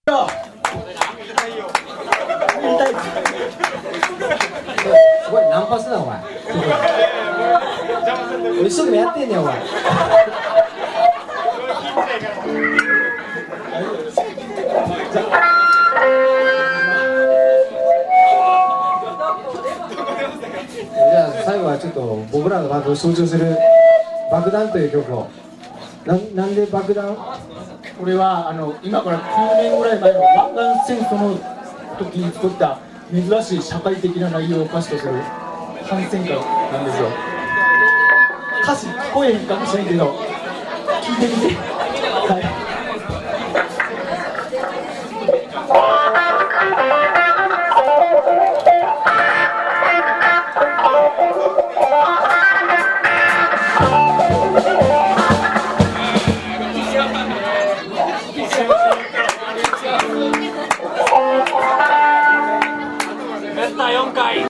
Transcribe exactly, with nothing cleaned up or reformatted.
すごいナンパすなお前。一生懸命やってんねんお前。じゃあ最後はちょっと僕らのバンドを象徴する「爆弾」という曲を。な, なんで爆弾？ これはあの今からきゅうねんぐらい前の湾岸戦争の時に作った珍しい社会的な内容を歌詞とする反戦歌なんですよ。歌詞聞こえへんかもしれんけど聞いてみて。はい。 やったよんかい。